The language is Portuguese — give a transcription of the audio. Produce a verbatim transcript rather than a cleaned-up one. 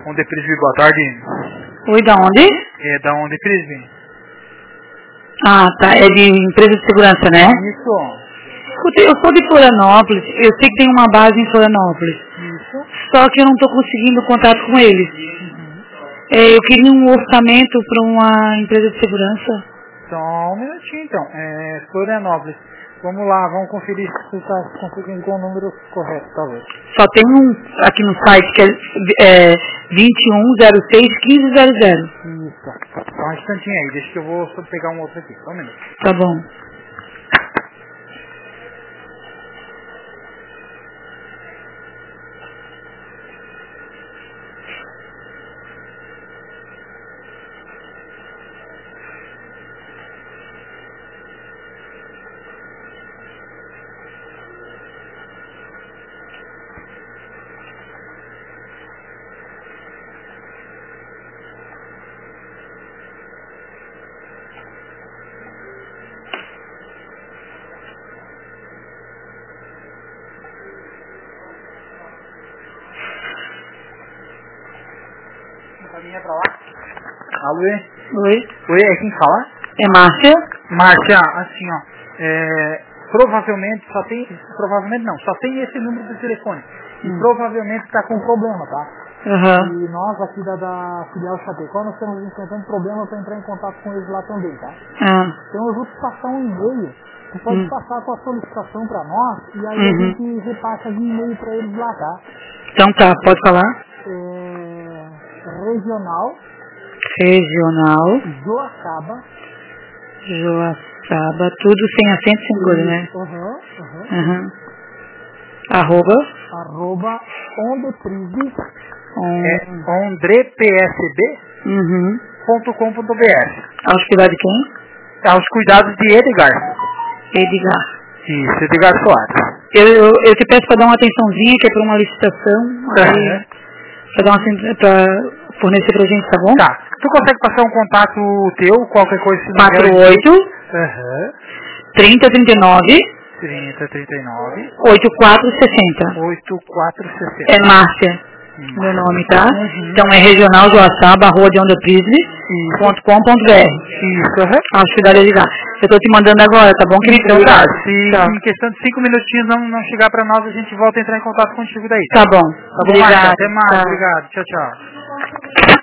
Onde Prisby, boa tarde. Oi, da onde? É da Onde Prisby. Ah, tá. É de empresa de segurança, né? Isso. Escuta, eu sou de Florianópolis. Eu sei que tem uma base em Florianópolis. Isso. Só que eu não estou conseguindo contato com eles. Uhum. É, eu queria um orçamento para uma empresa de segurança. Só um minutinho, então. É Florianópolis. Vamos lá, vamos conferir se você está conseguindo com o número correto, talvez. Só tem um aqui no site que é, é vinte e um zero seis quinze zero zero. Isso. Só um instantinho aí, deixa que eu vou só pegar um outro aqui. Só um minuto. Tá bom. Caminha pra lá. Alô? Oi? Oi, é quem fala? É Márcia? Márcia, assim, ó. É, provavelmente só tem. Provavelmente não, só tem esse número de telefone. E Hum. provavelmente tá com problema, tá? Aham. E nós aqui da, da filial Chapecó, nós estamos enfrentando problema para entrar em contato com eles lá também, tá? Ah. Então eu vou te passar um e-mail. Você pode Hum. passar a sua solicitação para nós e aí Uhum. a gente repassa de e-mail para eles lá, tá? Então tá, pode falar? É, regional Regional Joacaba. Joaçaba, tudo sem acento, sem coisa, né? Aham, aham. Aham. Arroba. Arroba Ondeprisby. Um, É ondrepsb uhum. ponto com ponto br. Aos cuidados de quem? Aos cuidados de Edgar. Edgar. Isso, Edgar Soares. Eu, eu, eu te peço para dar uma atençãozinha, que é para uma licitação, aí, Aham. para dar uma para fornecer pra gente, tá bom? Tá. Tu consegue passar um contato teu, qualquer coisa? Se não quatro der, oito Aham. trinta trinta e nove trinta, trinta e nove, oito quatro sessenta. oito quatro sessenta. É Márcia, Hum. meu nome, tá? Uhum. Então é regional Joaçaba, rua de Onda Prisby, Isso. ponto com ponto br. Isso, aham. Aos cuidados de Edgar. Eu tô te mandando agora, tá bom, querido? Então tá, Obrigado. se Tchau. em questão de cinco minutinhos não, não chegar pra nós, a gente volta a entrar em contato contigo daí. Tá bom. Tá bom, Obrigado. Márcia? Até mais, Tá. obrigado. Tchau, tchau.